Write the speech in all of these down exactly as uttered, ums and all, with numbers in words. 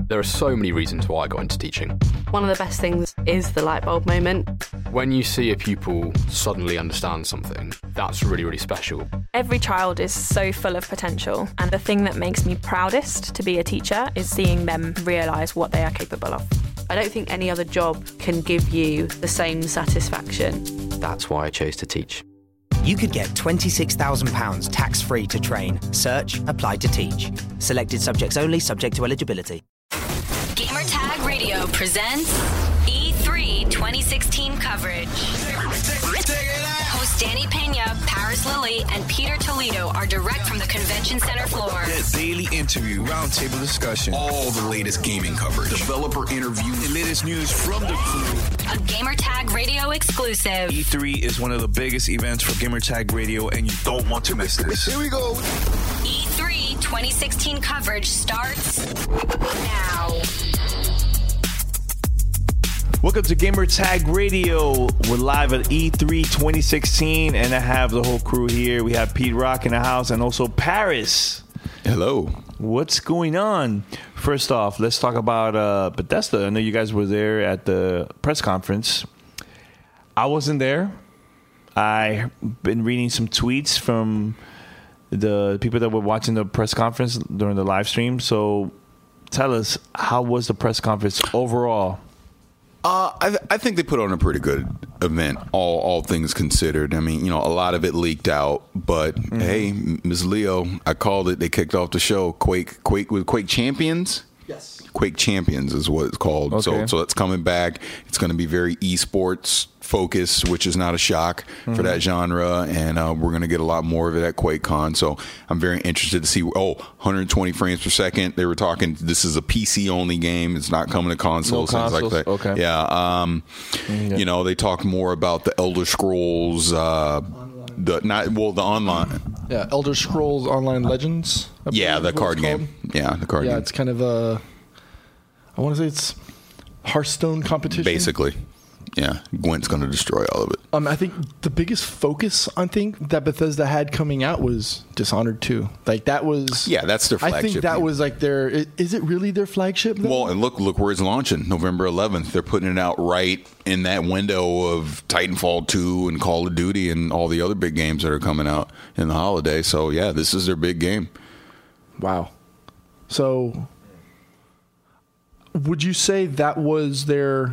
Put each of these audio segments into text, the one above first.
There are so many reasons why I got into teaching. One of the best things is the light bulb moment. When you see a pupil suddenly understand something, that's really, really special. Every child is so full of potential, and the thing that makes me proudest to be a teacher is seeing them realise what they are capable of. I don't think any other job can give you the same satisfaction. That's why I chose to teach. You could get twenty-six thousand pounds tax-free to train. Search, apply to teach. Selected subjects only, subject to eligibility. Gamertag Radio presents E three twenty sixteen coverage. Hosts Danny Pena, Paris Lilly, and Peter Toledo are direct from the Convention Center floor. That daily interview, roundtable discussion, all the latest gaming coverage, developer interview, the latest news from the crew. A Gamertag Radio exclusive. E three is one of the biggest events for Gamertag Radio, and you don't want to miss this. Here we go. E three twenty sixteen coverage starts now. Welcome to Gamertag Radio. We're live at E three twenty sixteen, and I have the whole crew here. We have Pete Rock in the house, and also Paris. Hello. What's going on? First off, let's talk about uh, Bethesda. I know you guys were there at the press conference. I wasn't there. I've been reading some tweets from the people that were watching the press conference during the live stream. So tell us, how was the press conference overall? Uh, I, th- I think they put on a pretty good event, all all things considered. I mean, you know, a lot of it leaked out, but mm-hmm. hey, Miz Leo, I called it. They kicked off the show. Quake, Quake with Quake Champions. Yes, Quake Champions is what it's called. Okay. So, so it's coming back. It's going to be very esports focused, which is not a shock mm-hmm. for that genre, and uh, we're going to get a lot more of it at QuakeCon. So I'm very interested to see. Oh, one hundred twenty frames per second. They were talking. This is a P C only game. It's not coming to consoles. No things consoles. Like that. Okay. Yeah. Um, yeah. You know, they talked more about the Elder Scrolls. Uh, the not well, the online. Yeah, Elder Scrolls Online Legends. I Yeah, the card game. Yeah, the card yeah, game. Yeah, it's kind of a. I want to say it's Hearthstone competition. Basically. Yeah, Gwent's going to destroy all of it. Um, I think the biggest focus I think that Bethesda had coming out was Dishonored two. Like that was yeah, that's their flagship. I think that game. was like their. Is it really their flagship? Though? Well, and look, look where it's launching, November eleventh. They're putting it out right in that window of Titanfall two and Call of Duty and all the other big games that are coming out in the holiday. So yeah, this is their big game. Wow. So, would you say that was their?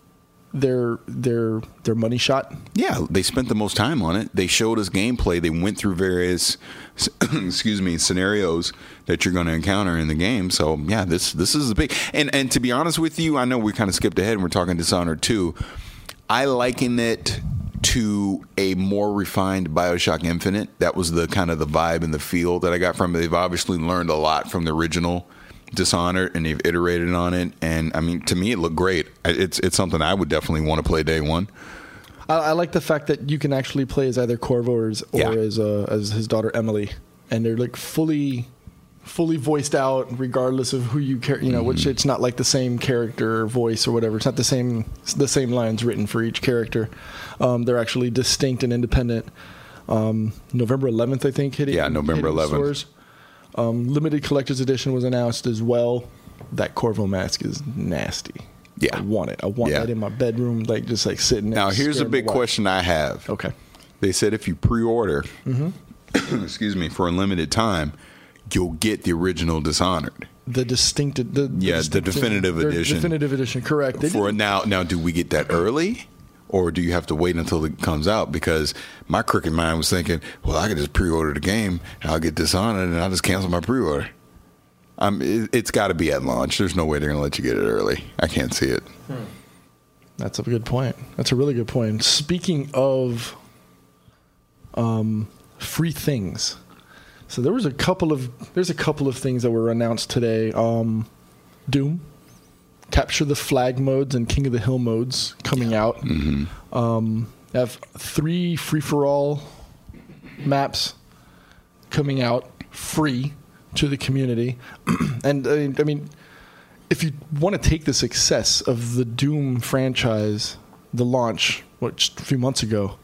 their their their money shot? Yeah, they spent the most time on it. They showed us gameplay. They went through various excuse me scenarios that you're going to encounter in the game. So yeah, this this is a big and and to be honest with you, I know we kind of skipped ahead and we're talking Dishonored two. I liken it to a more refined BioShock Infinite. That was the kind of the vibe and the feel that I got from it. They've obviously learned a lot from the original Dishonored, and they've iterated on it, and I mean, to me, it looked great. It's it's something I would definitely want to play day one. I, I like the fact that you can actually play as either Corvo or as, or yeah. as, uh, as his daughter Emily, and they're like fully, fully voiced out, regardless of who you care. You know, mm-hmm. which it's not like the same character or voice or whatever. It's not the same the same lines written for each character. Um, they're actually distinct and independent. Um, November eleventh, I think, hitting. Yeah, November hitting eleventh. Stores. Um, limited collector's edition was announced as well. That Corvo mask is nasty. Yeah, I want it. I want yeah. that in my bedroom, like just like sitting there. Now, here's a big question I have. Okay. They said if you pre-order, mm-hmm. excuse me, for a limited time, you'll get the original Dishonored. The distinct, the, the yeah, distinct, the definitive edition. Definitive edition, correct. They for did. now, now, do we get that early? Or do you have to wait until it comes out? Because my crooked mind was thinking, well, I could just pre-order the game, and I'll get Dishonored, and I'll just cancel my pre-order. Um, it, it's got to be at launch. There's no way they're going to let you get it early. I can't see it. Hmm. That's a good point. That's a really good point. Speaking of um, free things, so there was a couple of there's a couple of things that were announced today. Um, Doom. Capture the Flag modes and King of the Hill modes coming yeah. out. Mm-hmm. Um, I have three free-for-all maps coming out free to the community. and, uh, I mean, if you want to take the success of the Doom franchise, the launch, which a few months ago,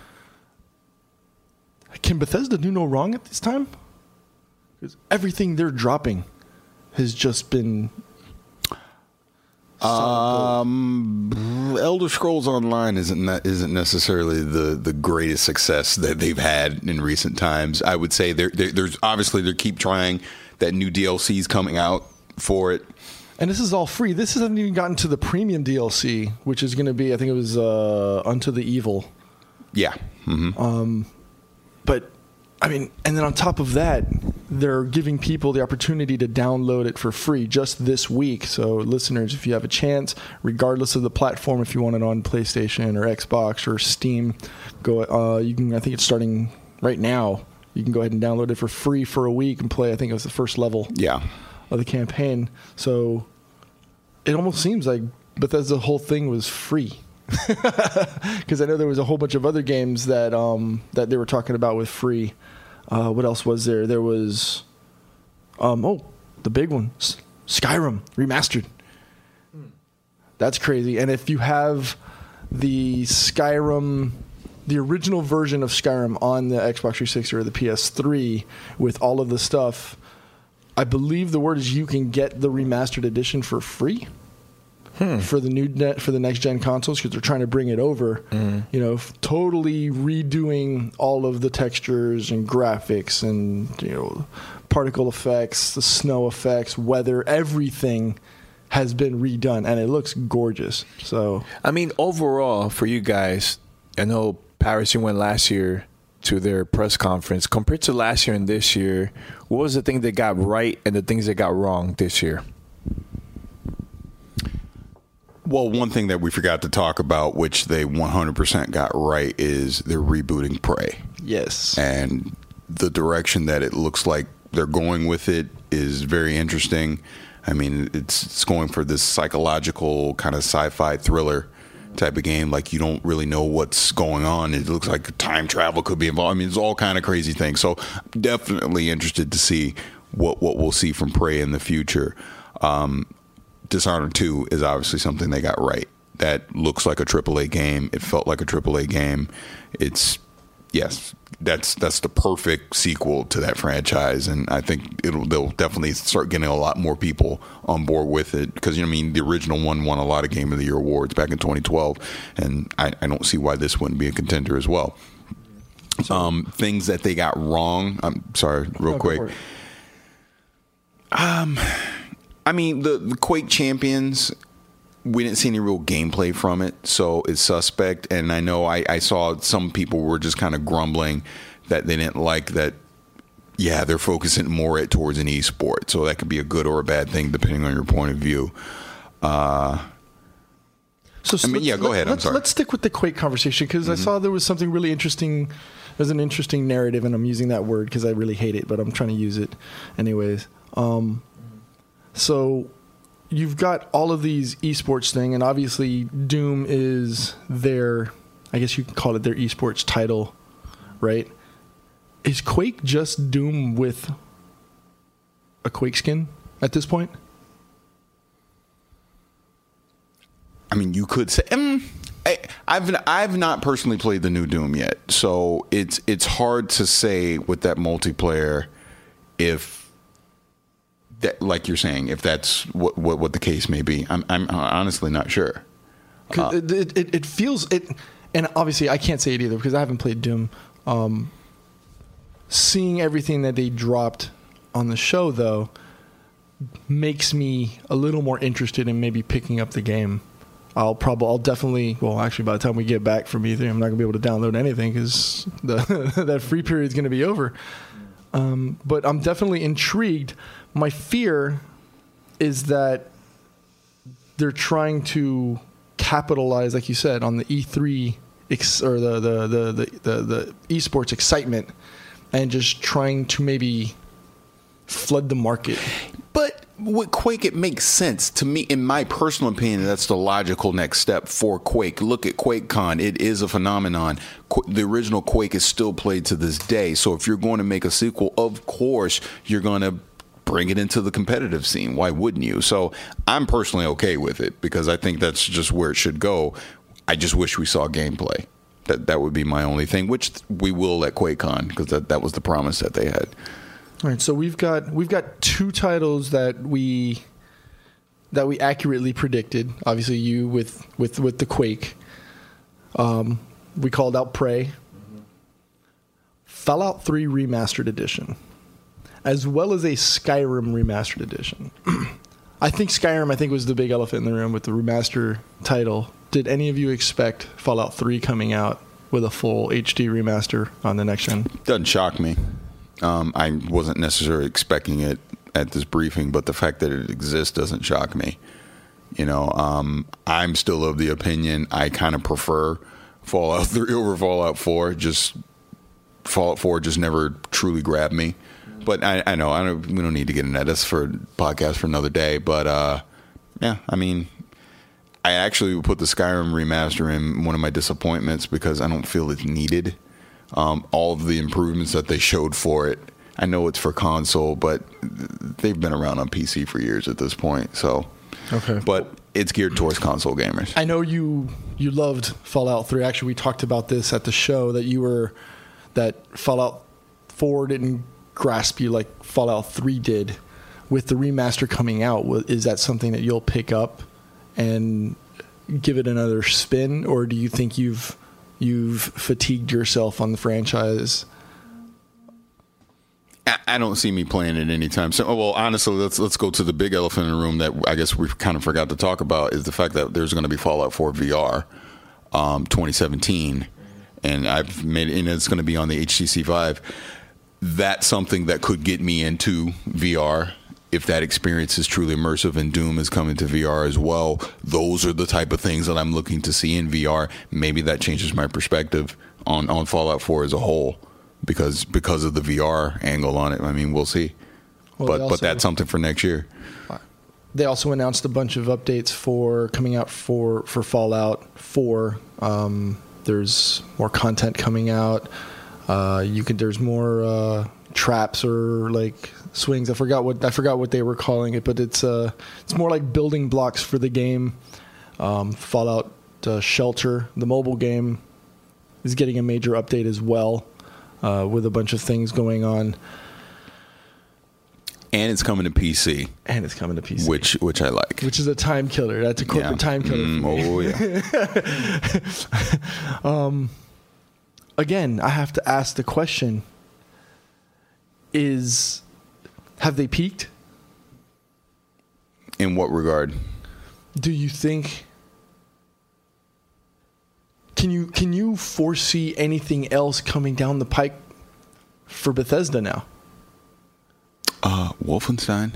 can Bethesda do no wrong at this time? Because everything they're dropping has just been... Um, Elder Scrolls Online isn't ne- isn't necessarily the, the greatest success that they've had in recent times. I would say they're, they're, there's obviously they keep trying that new D L C is coming out for it. And this is all free. This hasn't even gotten to the premium D L C, which is going to be, I think it was uh, Unto the Evil. Yeah. Mm-hmm. Um, but, I mean, and then on top of that, they're giving people the opportunity to download it for free just this week. So, listeners, if you have a chance, regardless of the platform, if you want it on PlayStation or Xbox or Steam, go. Uh, you can. I think it's starting right now. You can go ahead and download it for free for a week and play. I think it was the first level. Yeah. Of the campaign. So it almost seems like Bethesda's whole thing was free. Because I know there was a whole bunch of other games that um, that they were talking about with free. Uh, what else was there? There was, um, oh, the big one, S- Skyrim Remastered. Hmm. That's crazy. And if you have the Skyrim, the original version of Skyrim on the Xbox three sixty or the P S three with all of the stuff, I believe the word is you can get the remastered edition for free hmm. for the new net, for the next gen consoles because they're trying to bring it over. Mm. You know, f- totally redoing all of the textures and graphics and you know particle effects, the snow effects, weather, everything has been redone and it looks gorgeous. So I mean, overall for you guys, I know Paris, you went last year to their press conference. Compared to last year and this year, what was the thing they got right and the things they got wrong this year? Well, one thing that we forgot to talk about, which they one hundred percent got right, is they're rebooting Prey. Yes. And the direction that it looks like they're going with it is very interesting. I mean, it's, it's going for this psychological kind of sci-fi thriller type of game. Like you don't really know what's going on. It looks like time travel could be involved. I mean, it's all kind of crazy things. So definitely interested to see what, what we'll see from Prey in the future. Um, Dishonored two is obviously something they got right. That looks like a triple A game. It felt like a triple A game. It's, yes, that's that's the perfect sequel to that franchise, and I think it'll they'll definitely start getting a lot more people on board with it because you know I mean the original one won a lot of Game of the Year awards back in twenty twelve, and I, I don't see why this wouldn't be a contender as well. Um, things that they got wrong. I'm sorry, real no, quick. Um, I mean the, the Quake Champions. We didn't see any real gameplay from it, so it's suspect. And I know I, I saw some people were just kind of grumbling that they didn't like that. Yeah, they're focusing more at towards an esport, so that could be a good or a bad thing depending on your point of view. Uh, so, I mean, yeah, go ahead. I'm let's, sorry. Let's stick with the Quake conversation because mm-hmm. I saw there was something really interesting. There's an interesting narrative, and I'm using that word because I really hate it, but I'm trying to use it anyways. Um, so. You've got all of these esports thing, and obviously Doom is their, I guess you could call it their esports title, right? Is Quake just Doom with a Quake skin at this point? I mean, you could say. Um, I, I've I've not personally played the new Doom yet, so it's it's hard to say with that multiplayer if. That, like you're saying, if that's what, what what the case may be, I'm I'm honestly not sure. Uh, it, it it feels it, and obviously I can't say it either because I haven't played Doom. Um, seeing everything that they dropped on the show though makes me a little more interested in maybe picking up the game. I'll probably I'll definitely well actually by the time we get back from E three, I'm not gonna be able to download anything because the that free period is gonna be over. Um, but I'm definitely intrigued. My fear is that they're trying to capitalize, like you said, on the E three ex- or the the, the, the, the the esports excitement and just trying to maybe flood the market. But with Quake, it makes sense to me. In my personal opinion, that's the logical next step for Quake. Look at QuakeCon. It is a phenomenon. Qu- the original Quake is still played to this day. So if you're going to make a sequel, of course, you're going to bring it into the competitive scene. Why wouldn't you? So I'm personally okay with it because I think that's just where it should go. I just wish we saw gameplay. That that would be my only thing, which we will at QuakeCon because that, that was the promise that they had. All right, so we've got we've got two titles that we that we accurately predicted. Obviously, you with with with the Quake. Um, we called out Prey, mm-hmm. Fallout three Remastered Edition, as well as a Skyrim Remastered Edition. I think Skyrim, I think, was the big elephant in the room with the remaster title. Did any of you expect Fallout three coming out with a full H D remaster on the next gen? Doesn't shock me. Um, I wasn't necessarily expecting it at this briefing, but the fact that it exists doesn't shock me. You know, um, I'm still of the opinion I kind of prefer Fallout three over Fallout four. Just Fallout four just never truly grabbed me. But I, I know I don't. We don't need to get into that. That's for a podcast for another day. But uh, yeah, I mean, I actually would put the Skyrim remaster in one of my disappointments because I don't feel it's needed. Um, all of the improvements that they showed for it, I know it's for console, but they've been around on P C for years at this point. So, okay, but it's geared towards console gamers. I know you you loved Fallout three. Actually, we talked about this at the show that you were that Fallout four didn't grasp you like Fallout three did. With the remaster coming out, is that something that you'll pick up and give it another spin, or do you think you've you've fatigued yourself on the franchise? I don't see me playing it anytime soon. Well, honestly, let's let's go to the big elephant in the room that I guess we kind of forgot to talk about is the fact that there's going to be Fallout four V R um, twenty seventeen, and I've made it, and it's going to be on the H T C Vive. That's something that could get me into V R if that experience is truly immersive, and Doom is coming to V R as well. Those are the type of things that I'm looking to see in V R. Maybe that changes my perspective on, on Fallout four as a whole because because of the V R angle on it. I mean, we'll see. Well, but also, but that's something for next year. They also announced a bunch of updates for coming out for, for Fallout four. Um, there's more content coming out. Uh, you could. There's more uh, traps or like swings. I forgot what I forgot what they were calling it, but it's uh, it's more like building blocks for the game. Um, Fallout uh, Shelter, the mobile game, is getting a major update as well, uh, with a bunch of things going on. And it's coming to P C. And it's coming to P C, which which I like. Which is a time killer. That's a corporate yeah. time killer. Mm, oh yeah. um. Again, I have to ask the question, is, have they peaked? In what regard? Do you think, can you can you foresee anything else coming down the pike for Bethesda now? Uh, Wolfenstein?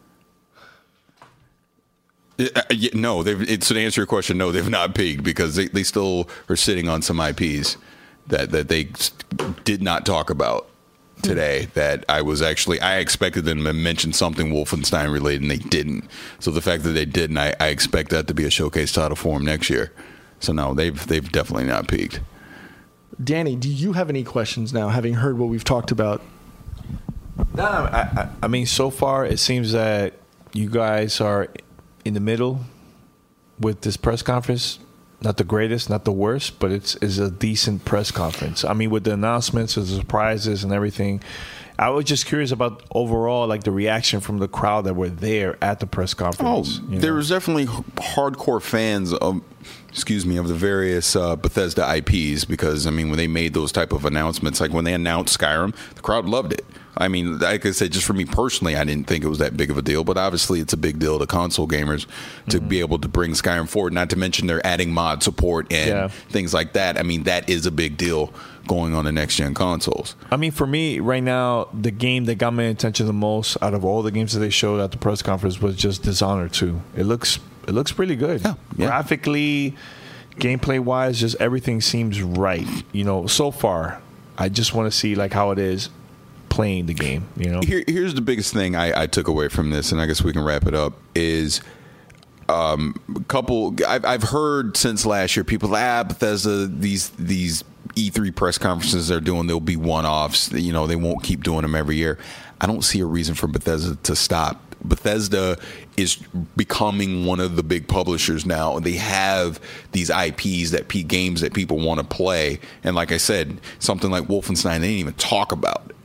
Uh, yeah, no, they've, it's to answer your question, no, they've not peaked because they, they still are sitting on some I Ps. That, that they did not talk about today. That I was actually I expected them to mention something Wolfenstein related, and they didn't. So the fact that they didn't, I, I expect that to be a showcase title for them next year. So no, they've they've definitely not peaked. Danny, do you have any questions now, having heard what we've talked about? No, I, I, I mean, so far it seems that you guys are in the middle with this press conference. Not the greatest, not the worst, but it's is a decent press conference. I mean, with the announcements, the surprises, and everything. I was just curious about overall, like the reaction from the crowd that were there at the press conference. Oh, there know? was definitely hardcore fans of, excuse me, of the various uh, Bethesda I Ps because I mean, when they made those type of announcements, like when they announced Skyrim, the crowd loved it. I mean, like I said, just for me personally, I didn't think it was that big of a deal, but obviously it's a big deal to console gamers to mm-hmm. be able to bring Skyrim forward, not to mention they're adding mod support and yeah. things like that. I mean, that is a big deal going on the next-gen consoles. I mean, for me, right now, the game that got my attention the most out of all the games that they showed at the press conference was just Dishonored two. It looks it looks pretty good. Yeah. Yeah. Graphically, gameplay-wise, just everything seems right. You know, so far, I just want to see like how it is playing the game, you know. Here, here's the biggest thing I, I took away from this, and I guess we can wrap it up. Is um, a couple. I've, I've heard since last year people ah Bethesda these these E three press conferences they're doing, they'll be one offs. You know, they won't keep doing them every year. I don't see a reason for Bethesda to stop. Bethesda is becoming one of the big publishers now. They have these I Ps that P games that people want to play, and like I said, something like Wolfenstein they didn't even talk about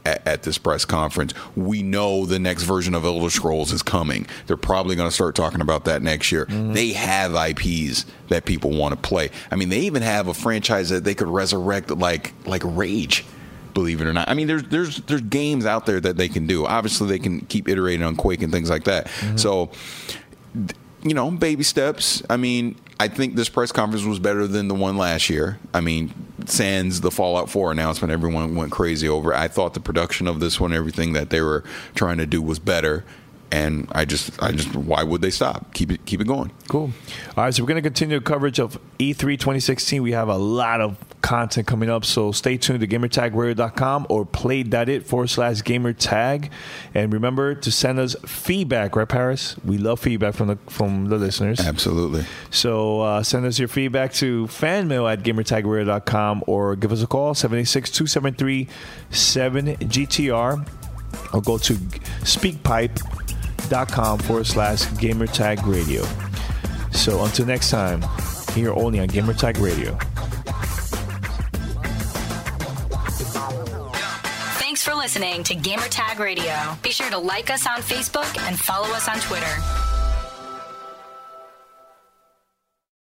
at, at this press conference. We know the next version of Elder Scrolls is coming. They're probably going to start talking about that next year. Mm-hmm. They have I Ps that people want to play. I mean, they even have a franchise that they could resurrect, like like Rage. Believe it or not. I mean, there's there's there's games out there that they can do. Obviously, they can keep iterating on Quake and things like that. Mm-hmm. So, you know, baby steps. I mean, I think this press conference was better than the one last year. I mean, sans the Fallout four announcement, everyone went crazy over it. I thought the production of this one, everything that they were trying to do was better. And I just, I just, why would they stop? Keep it, keep it going. Cool. All right, so we're going to continue coverage of E three twenty sixteen. We have a lot of content coming up, so stay tuned to gamertag radio dot com or play.it forward slash gamertag. And remember to send us feedback, right, Paris? We love feedback from the from the listeners. Absolutely. So uh, send us your feedback to fanmail at gamertag radio dot com or give us a call, seven eight six, two seven three, seven G T R, or go to speakpipe. Dot com forward slash gamertag radio. So until next time, here only on Gamertag Radio. Thanks for listening to Gamertag Radio. Be sure to like us on Facebook and follow us on Twitter.